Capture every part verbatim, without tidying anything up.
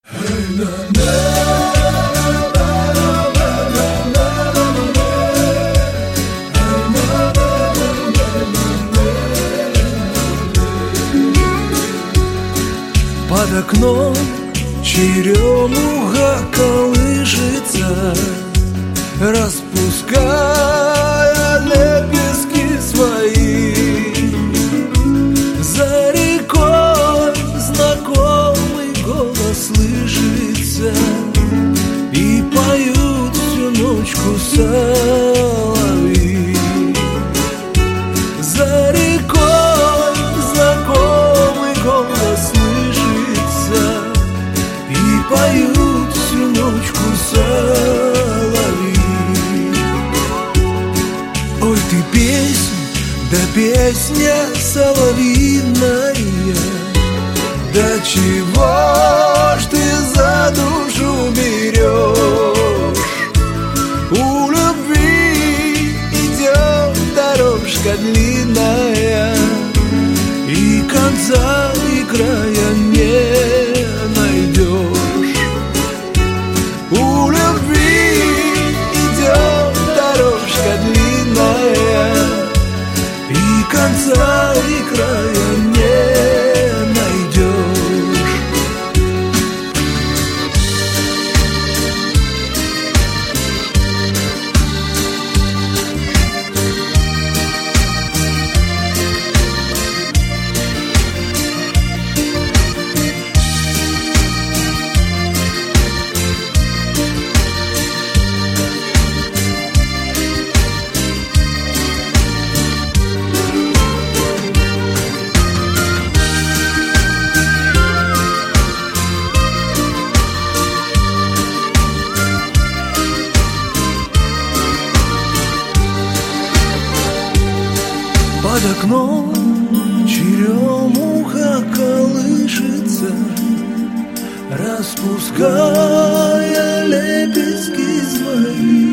Под окном черемуха колышется, распуская лепестки свои. За рекой знакомый голос слышится, и поют всю ночку соловьи. За рекой знакомый голос слышится, и поют всю ночку соловьи. Ой, ты песня, да песня соловьиная, да чего ж ты за душу берешь? У любви идет дорожка длинная, и конца и края не найдешь. У любви идет дорожка длинная, и конца и края не найдешь. Под окном черемуха колышется, распуская лепестки свои.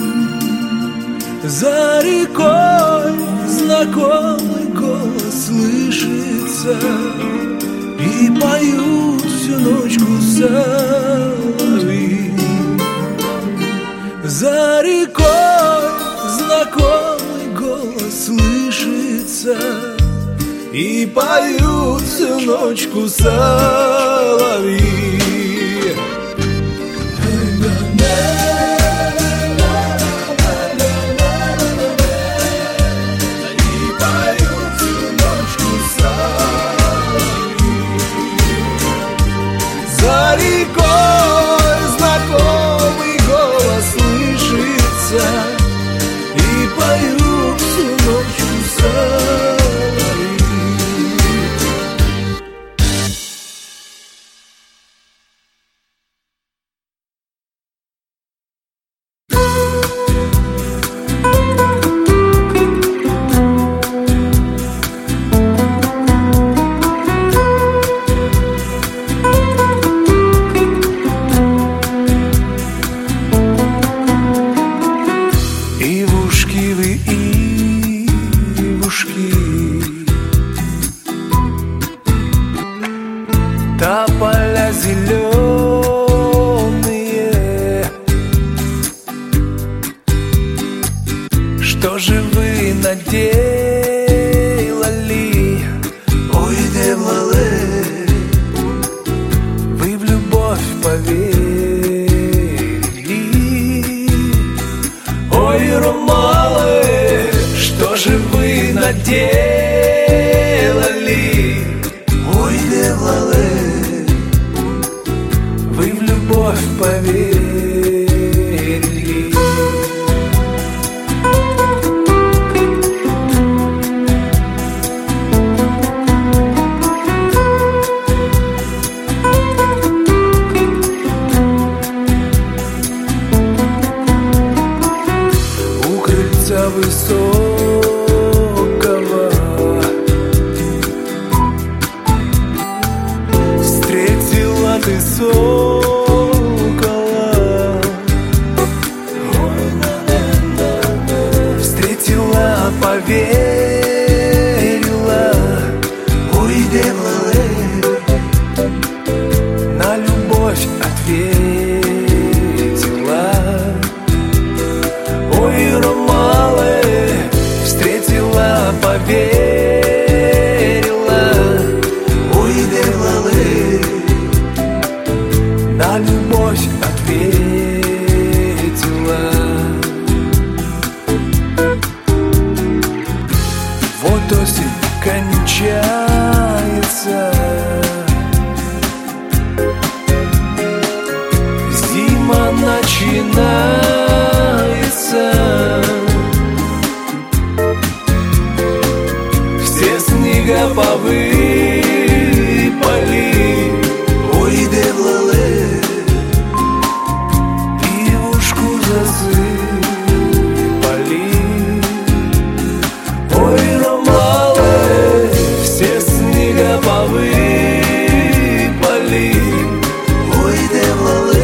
За рекой знакомый голос слышится, и поют всю ночку соловьи. За рекой знакомый голос слышится, и поют всю ночку соловьи. За рекой знакомый голос слышится, и поют всю ночь соловьи. Тополя зеленые, что же вы наделали? Ой, девлале, вы в любовь поверили. Ой, ромалы, что же вы наделали? Ой, девлале, вы в любовь поверили. У крыльца высокого ответила. Ой, ромалы, встретила, поверила. Ой, делали, на любовь ответила. Вот осень кончается, зима начинается. Все снега повыпали. Ой, делали, пивушку засыпали. Ой, ромалы, все снега повыпали. Ой, делали,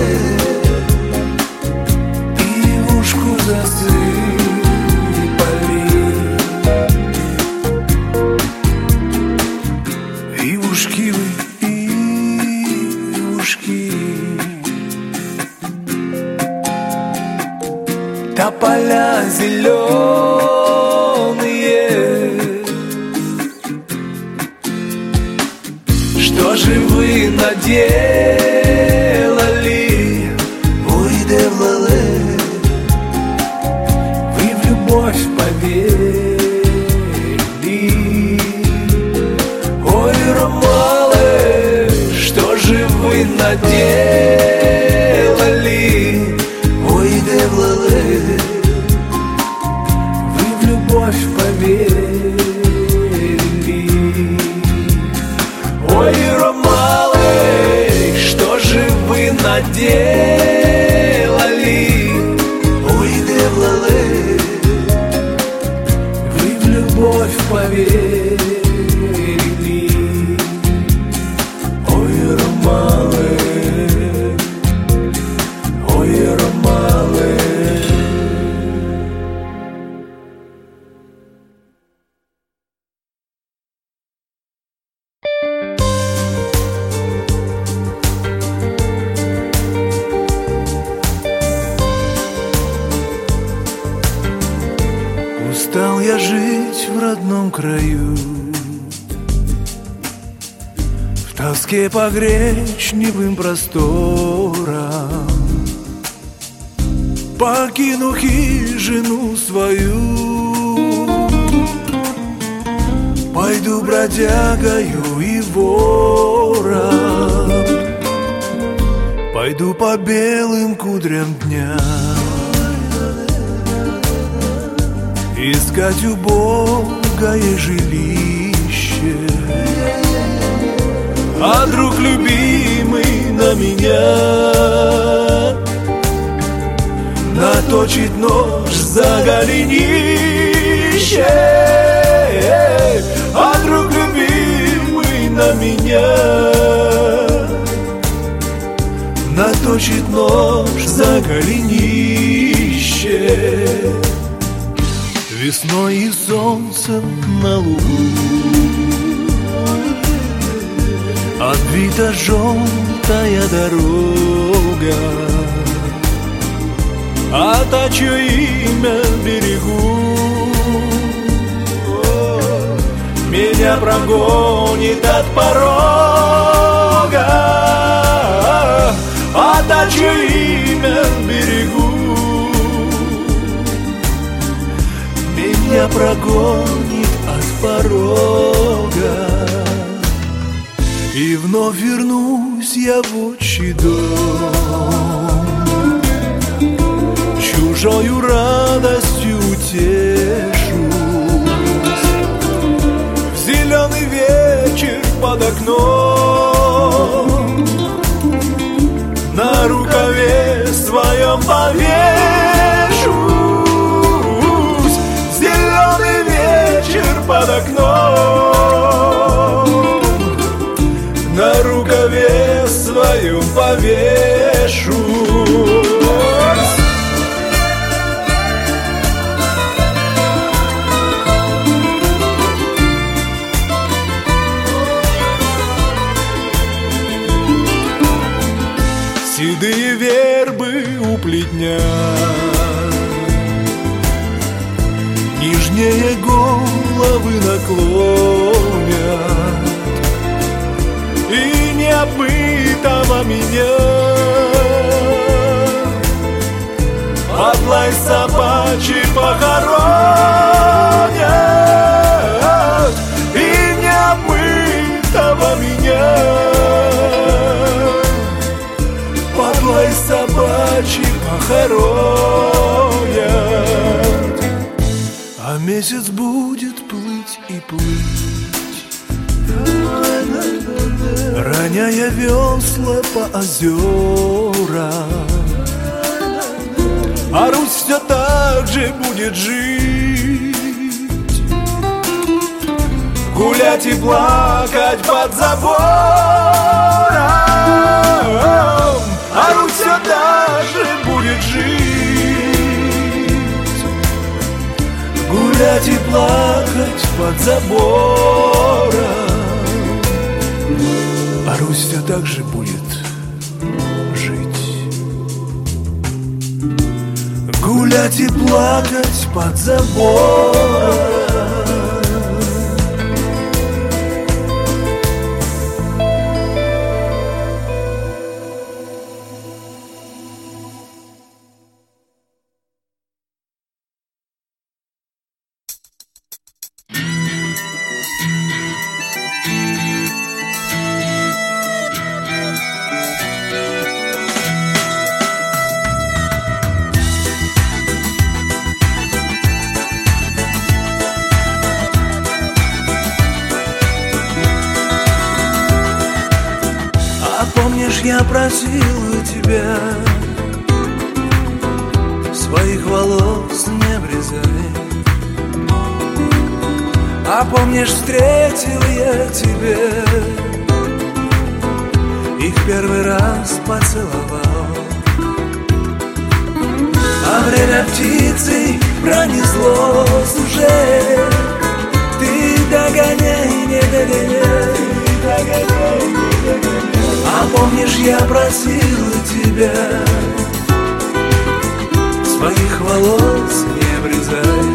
пивушку засыпали. Ивушки вы, ивушки, тополя зеленые, что же вы наделали? Ой, делали, вы в любовь поверили. Ой, ромалы, что же вы наделали? Ой, делали, вы в любовь поверили. Ой, ромалы, что же вы наделали? Ой, делали, вы в любовь поверили. Ой, ромалы, ой, ромалы. Устал я жить в родном краю, в тоске по гречневым просторам. Покину хижину свою, пойду бродягою и вором, пойду по белым кудрям дня, искать убогое жилище. А друг любимый на меня наточит нож за голенище. А друг любимый на меня наточит нож за голенище. Весной и солнцем на лугу обвита желтая дорога, а та, чье имя берегу, меня прогонит от порога. А та, чье имя берегу, меня прогонит от порога. И вновь вернусь я в отчий дом, чужою радостью утешусь. В зеленый вечер под окном на рукаве своем повешусь. Зеленый вечер под окном на рукаве своем повешусь. седые вербы у плетня. Нижние головы наклонят, и необмытого меня под лай собачий похоронят, и необмытого меня под лай собачий похоронят. А месяц будет плыть и плыть, роняя весла по озерам. А Русь все так же будет жить, гулять и плакать под забором. А Русь все так же будет жить, гулять и плакать под забором. А Русь все так же будет жить, гулять и плакать под забором. Помнишь, я просил у тебя своих волос не обрезай. А помнишь, встретил я тебя и в первый раз поцеловал. А время птицей пронеслось уже. Ты догоняй, не догоняй, догоняй, не догоняй. А помнишь, я просил тебя своих волос не обрезай.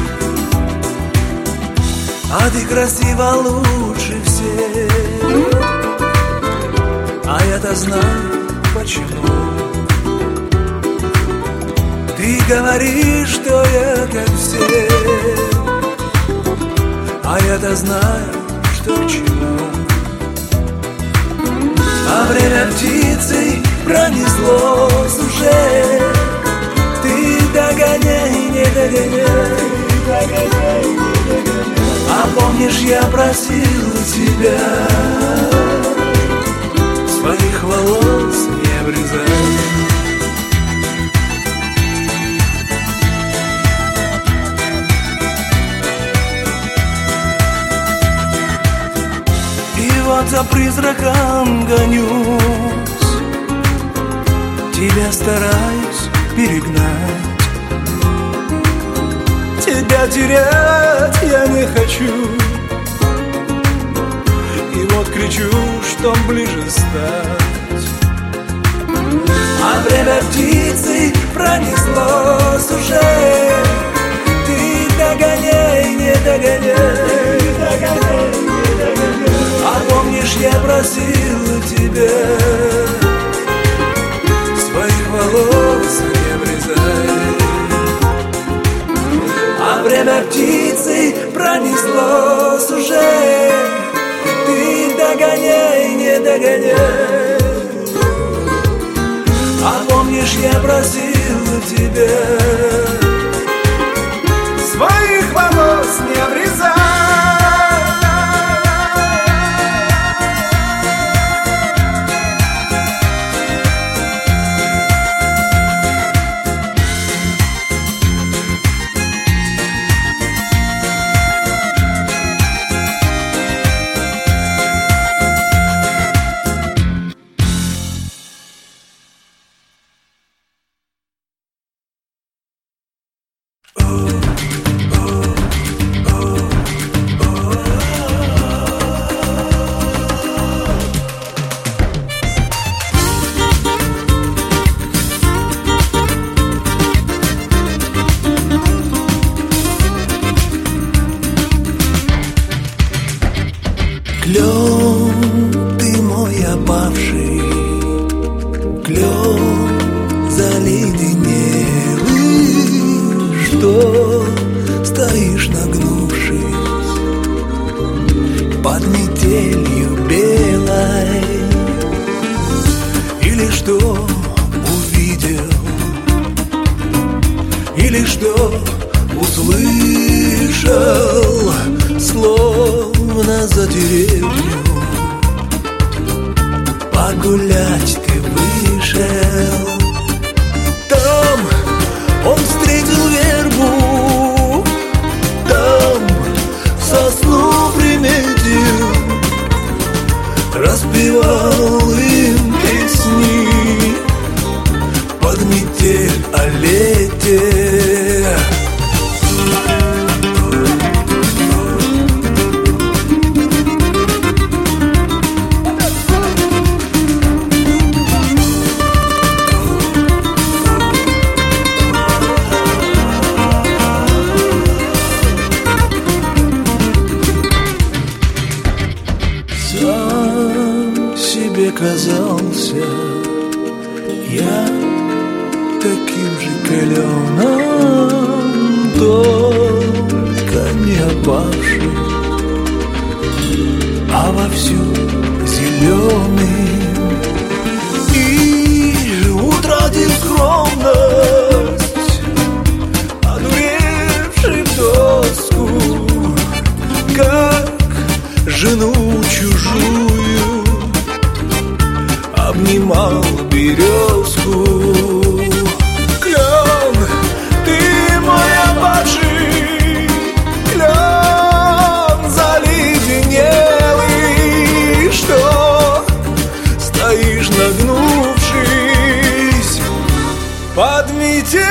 А ты красива лучше всех, а я-то знаю почему. Ты говоришь, что я как все, а я-то знаю, что к чему. А время птицей пронеслось уже. Ты догоняй, не догоняй, догоняй, не догоняй. А помнишь, я просил тебя своих волос не обрезай. И вот за призраком гонюсь, тебя стараюсь перегнать. Тебя терять я не хочу, и вот кричу, что ближе стать. А время птицей пронеслось уже. Ты догоняй, не догоняй, догоняй, не догоняй. А помнишь, я просил тебя своих волос не обрезай. А время птицей пронеслось уже. Ты догоняй, не догоняй. А помнишь, я просил тебя клен заледенелый, что стоишь нагнувшись под метелью белой, или что увидел, или что услышал, словно за деревню погулять ты вышел. Там он встретил вербу, там сосну приметил, распевал им песни под метель о лете. Казался я таким же каленым, только не опавшим, а вовсю зеленым. И утратив скромность, одуревший в доску, как жену чужую, обнимал березку. Клен, ты мой опавший, клен заледенелый, что стоишь нагнувшись под метелью.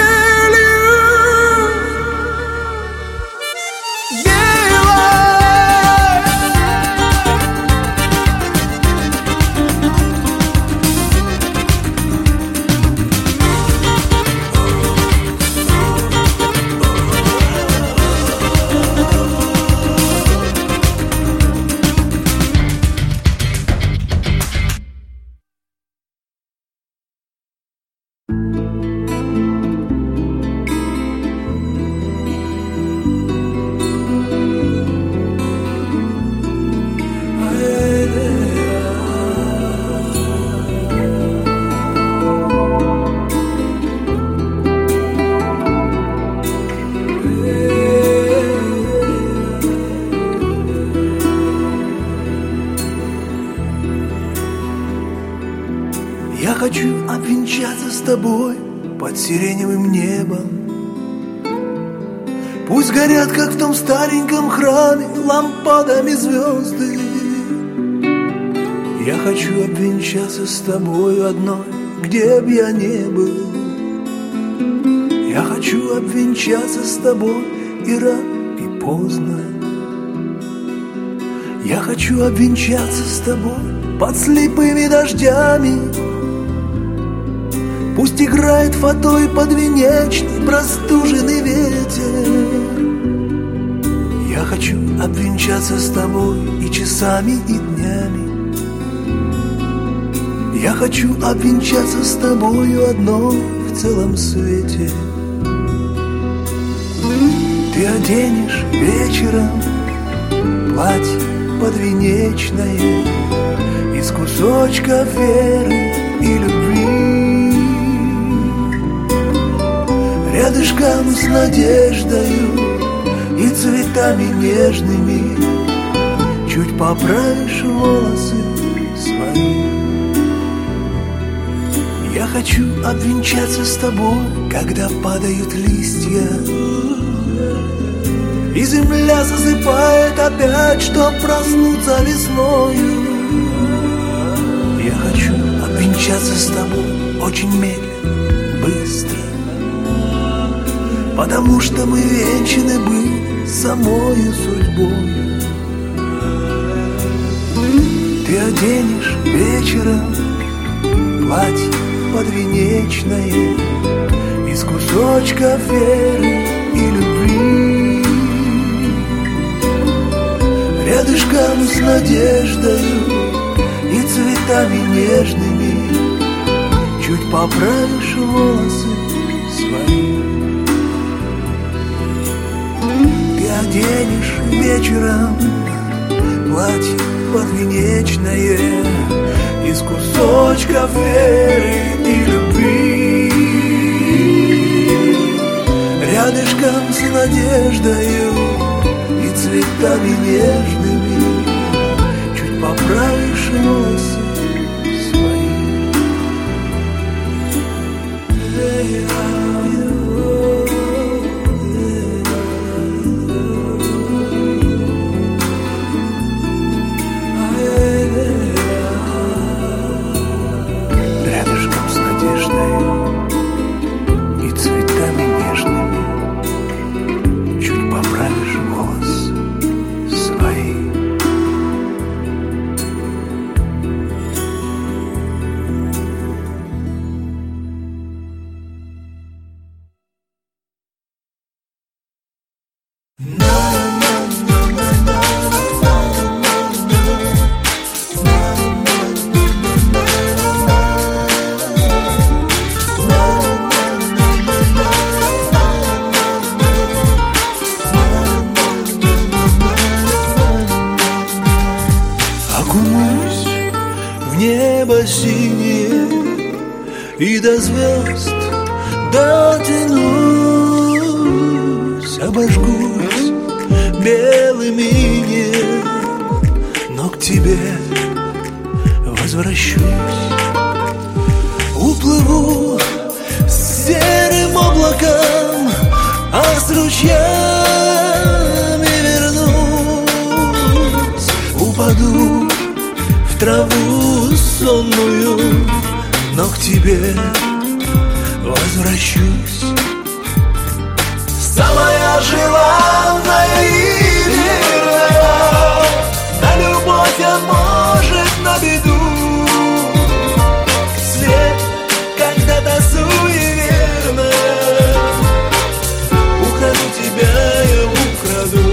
Я хочу обвенчаться с тобой под сиреневым небом. Пусть горят, как в том стареньком храме, лампадами звезды. Я хочу обвенчаться с тобой одной, где б я не был. Я хочу обвенчаться с тобой и рано, и поздно. Я хочу обвенчаться с тобой под слепыми дождями. Пусть играет фатой подвенечный простуженный ветер. Я хочу обвенчаться с тобой и часами, и днями. Я хочу обвенчаться с тобою одной в целом свете. Ты оденешь вечером платье подвенечное из кусочков веры и любви. Рядышком с надеждою и цветами нежными чуть поправишь волосы свои. Я хочу обвенчаться с тобой, когда падают листья, и земля засыпает опять, чтоб проснуться весною. Я хочу обвенчаться с тобой очень медленно, быстро, потому что мы венчаны были самою судьбой. Ты оденешь вечером платье подвенечное из кусочков веры и любви. Рядышком с надеждою и цветами нежными чуть поправишь волосы свои. Ты оденешь вечером платье подвенечное из кусочков веры и любви. Рядышком с надеждою и цветами нежными чуть поправишь волосы свои. Рядышком с надеждою и цветами нежными чуть поправишь волосы свои. Окунусь в небо синее и до звезд дотянусь, обожгусь белым инеем, но к тебе возвращусь. Уплыву с серым облаком, а с ручьями вернусь. Упаду в траву сонную, но к тебе возвращусь. Самая желанная и верная, на любовь, а может на беду. Свет когда-то суеверно, украду тебя, я украду.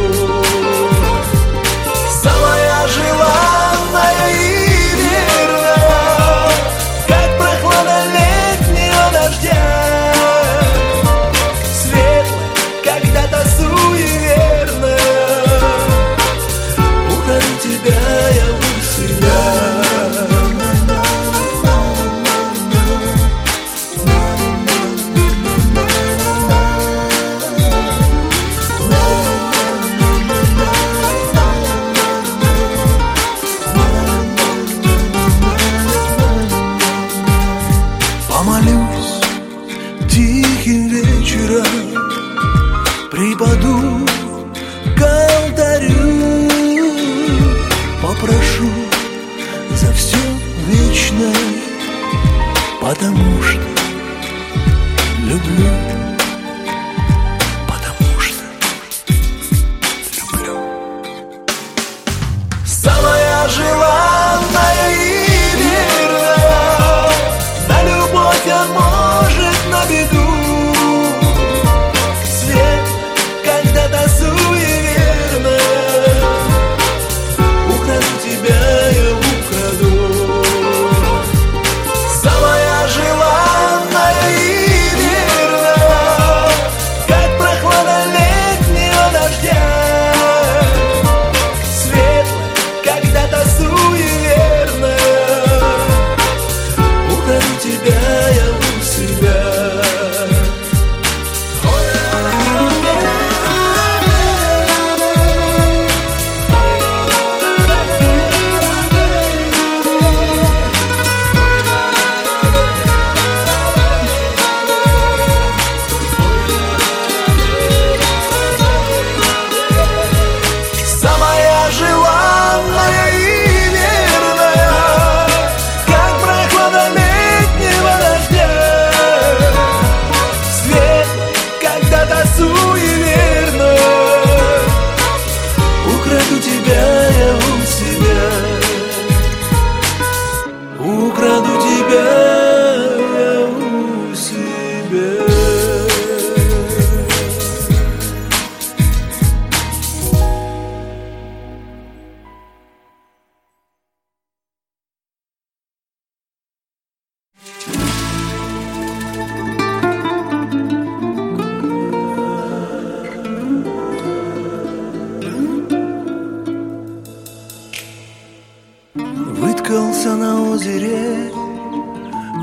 Самая желанная и верная, как прохлада летнего дождя. Светлая, когда-то суеверная,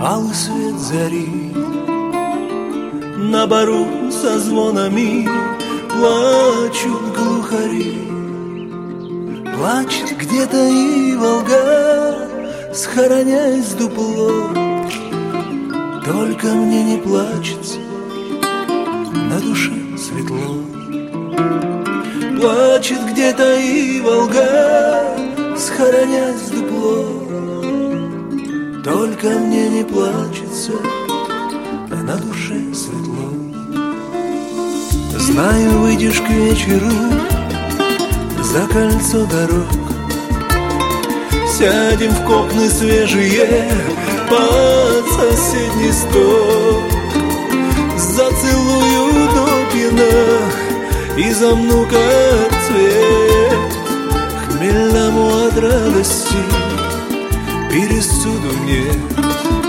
алый свет зари. На бару со звонами плачут глухари. Плачет где-то и Волга, схороняясь в дупло. Только мне не плачется, на душе светло. Плачет где-то и Волга, схороняясь в дупло. Только мне не плачется, а на душе светло. Знаю, выйдешь к вечеру за кольцо дорог. Сядем в кокны свежие под соседний стол. Зацелую до пьяна и замну как цвет. Хмельному от радости пересуду нет.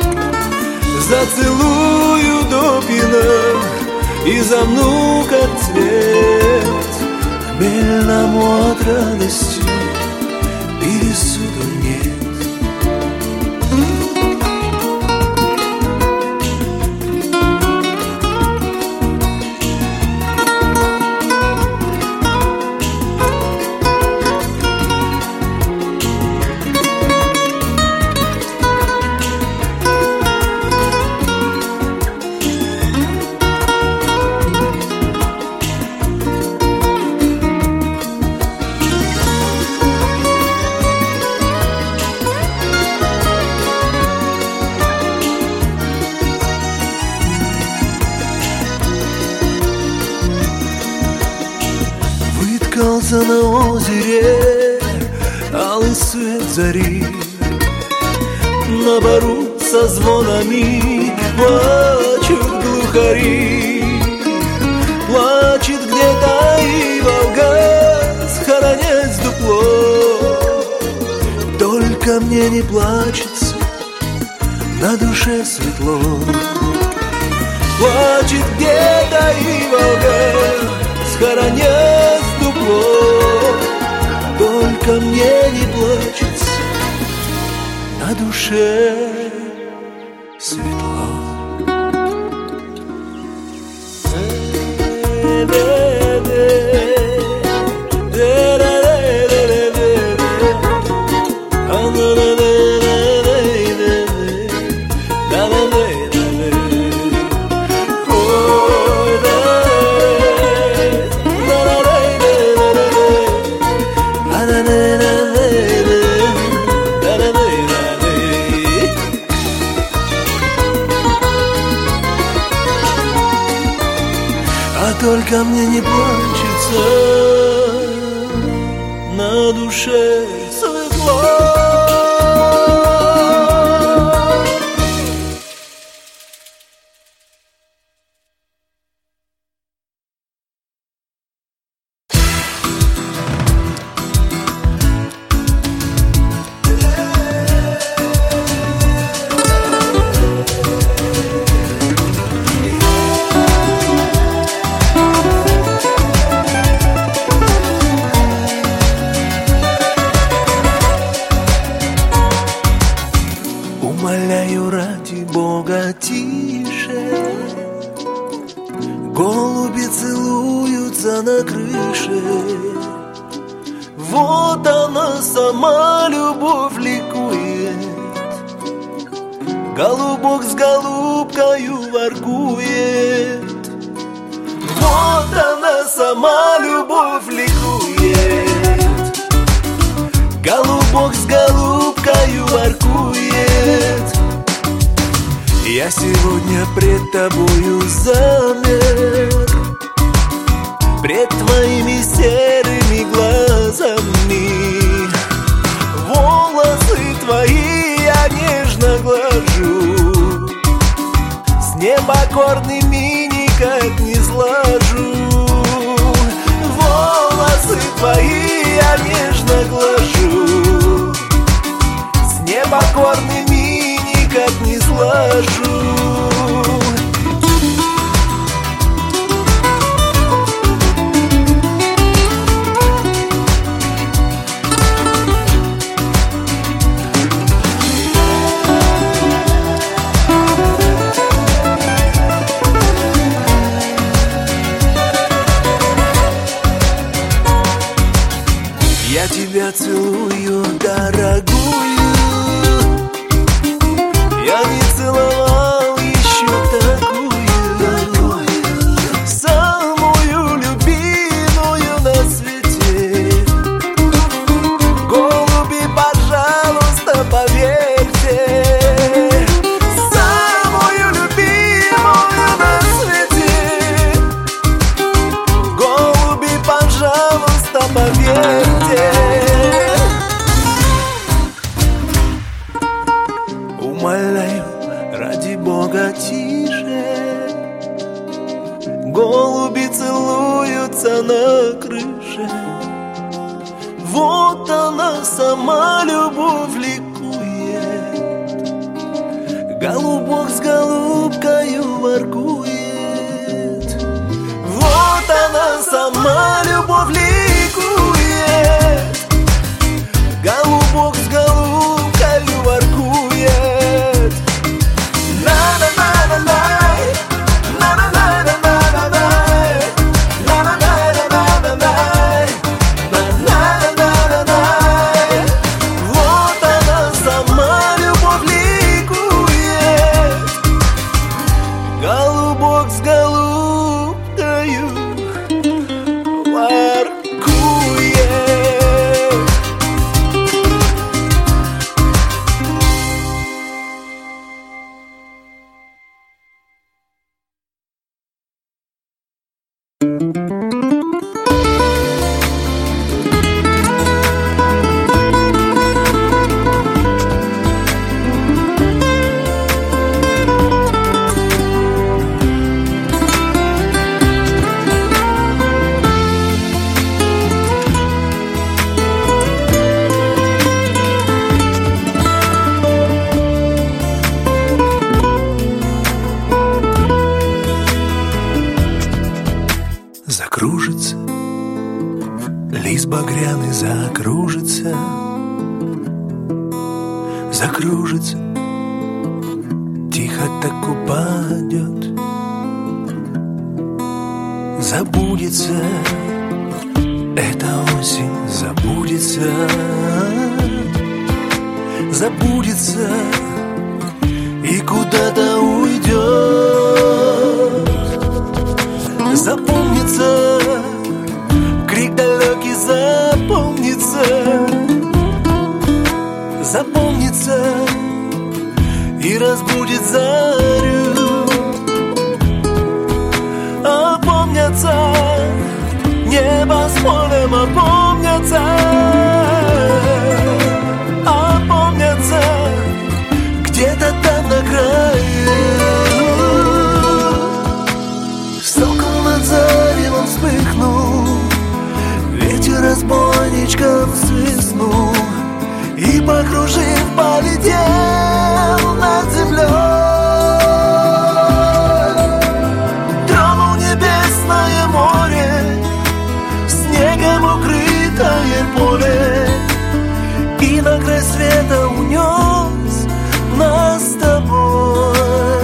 Зацелую до пьяна и замну как цвет. Хмельному от радости пересуду нет. На озере алый свет зари. На бару со звонами плачут глухари. Плачет где-то и Волга, схоронясь в дупло. Только мне не плачется, на душе светло. Плачет где-то и Волга, схоронясь в дупло. Только мне не плачется, на душе светло. Только мне не плачется, на душе светло. Умоляю ради Бога тише. Голуби целуются на крыше. Вот она сама, любовь ликует. Голубок с голубкою воркует. Вот она сама, любовь ликует. Голубок с голубкою воркует. Я сегодня пред тобою замер, пред твоими серыми глазами. Волосы твои я нежно глажу, с непокорными никак не сложу. Волосы твои я нежно глажу, с непокорными никак не сложу. умоляю, ради Бога, тише. Голуби целуются на крыше. Вот она сама, любовь ликует. Голубок с голубкою воркует. Вот она сама, любовь ликует. Голубок с голубкою воркует. На-на-на-на-най, на-на-на-на-на-най, на-на-на-на-на-най, на-на-на-на-най. Вот она сама, любовь ликует. Голубок с голубкою воркует. Закружится, лист багряный закружится, закружится, тихо так упадет, забудется, эта осень забудется, забудется и куда-то уйдет. Запомнится, крик далекий запомнится, запомнится и разбудит зарю. Опомнятся, небо с полем опомнятся, опомнятся где-то там на краю. Заревом вспыхнул, ветер разбойничком свистнул и, покружив, полетел над землей. Тронул небесное море, снегом укрытое поле, и на край света унес нас с тобой.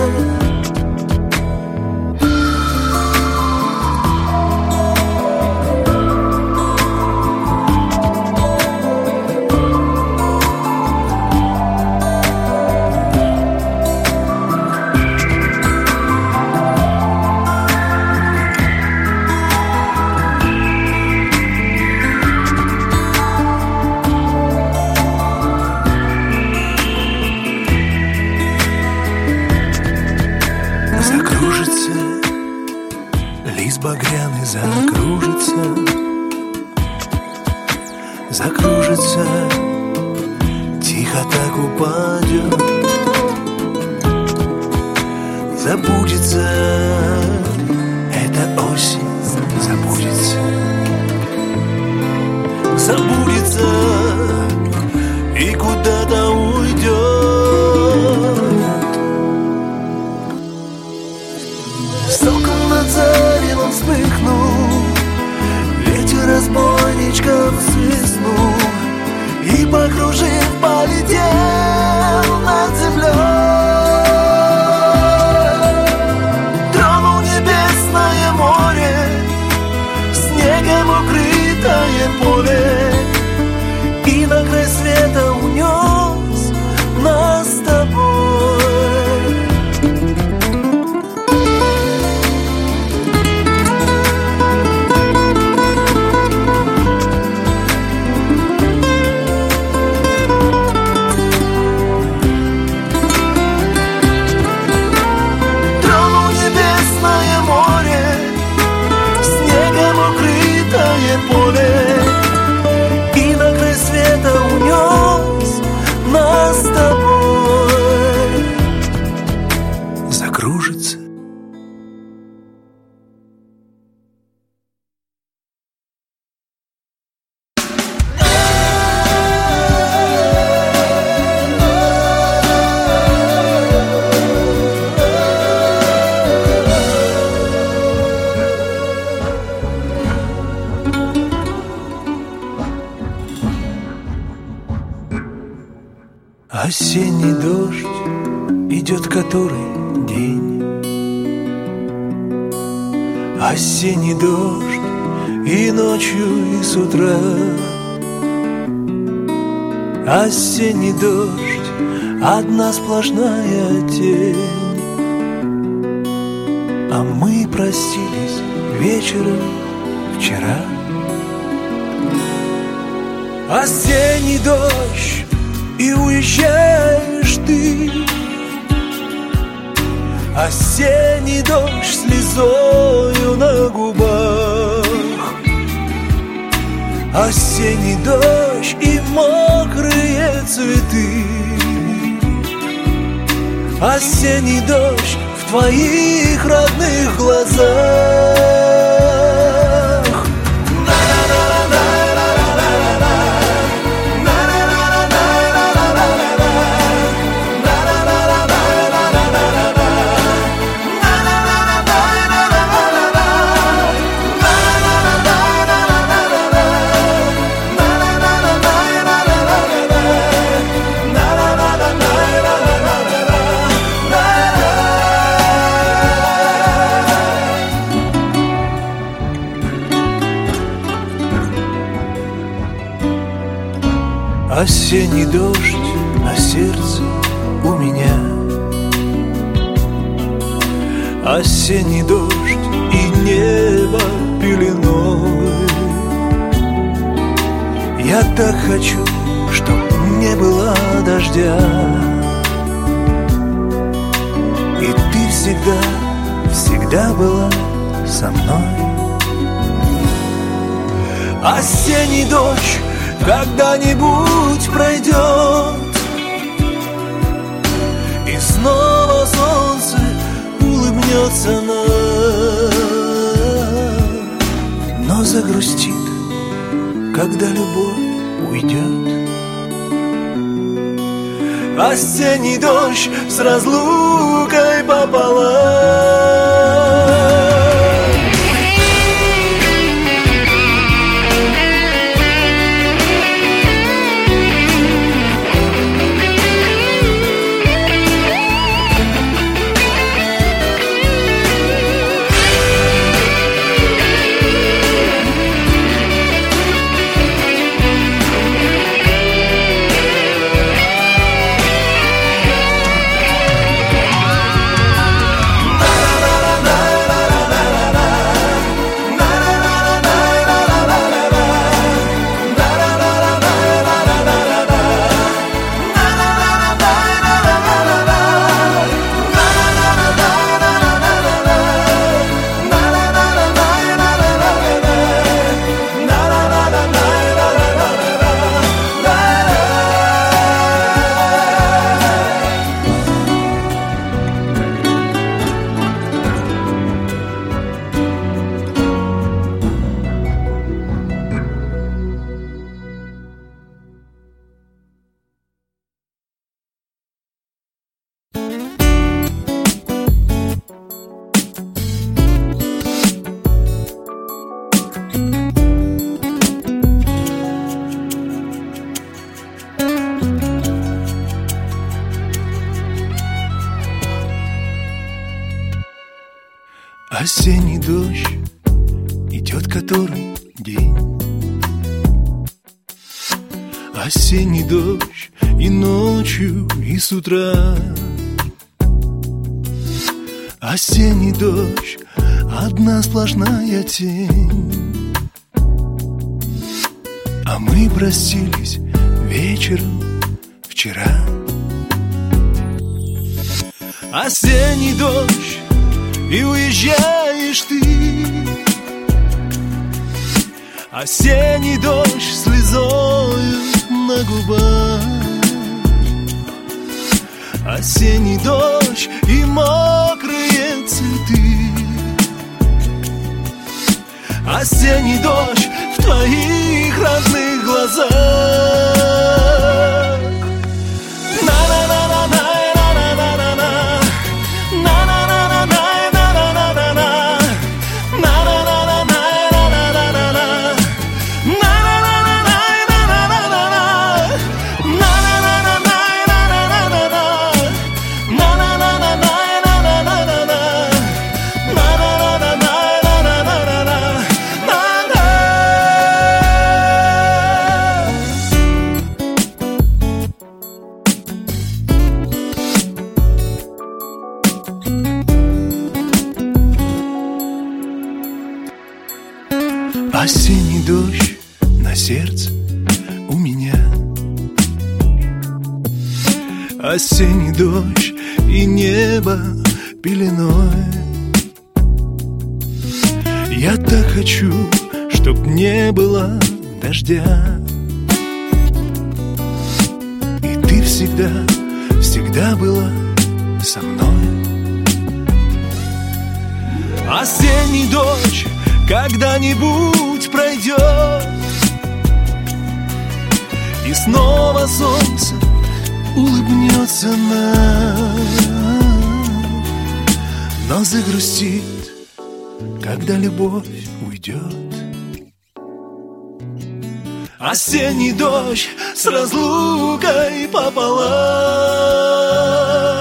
Багряный закружится, закружится, тихо так упадет, забудется, эта осень забудется, забудется и куда-то уйдет. Сокол над заревом вспыхнул, ветер разбойничком свистнул и, покружив, полетел над землей. Тронул небесное море, снегом укрытое поле, и на край света унес кружится. Осенний дождь идет который день. Осенний дождь и ночью, и с утра. Осенний дождь, одна сплошная тень. А мы простились вечером вчера. Осенний дождь, и уезжаешь ты. Осенний дождь слезою на губах. Осенний дождь и мокрые цветы. Осенний дождь в твоих родных глазах. Осенний дождь на сердце у меня. Осенний дождь и небо пеленой. Я так хочу, чтоб не было дождя. И ты всегда, всегда была со мной. Осенний дождь когда-нибудь пройдет, и снова солнце улыбнется нам. Но загрустит, когда любовь уйдет. Осенний дождь с разлукой пополам. Осенний дождь идет который день. Осенний дождь и ночью, и с утра. Осенний дождь, одна сплошная тень. А мы простились вечером вчера. Осенний дождь, и уезжаешь ты. Осенний дождь слезою на губах. Осенний дождь и мокрые осенний дождь в твоих родных глазах. Осенний дождь на сердце у меня, осенний дождь и небо пеленой. Я так хочу, чтоб не было дождя, и ты всегда, всегда была со мной. Осенний дождь когда-нибудь пройдет, и снова солнце улыбнется нам, но загрустит, когда любовь уйдет. Осенний дождь с разлукой пополам.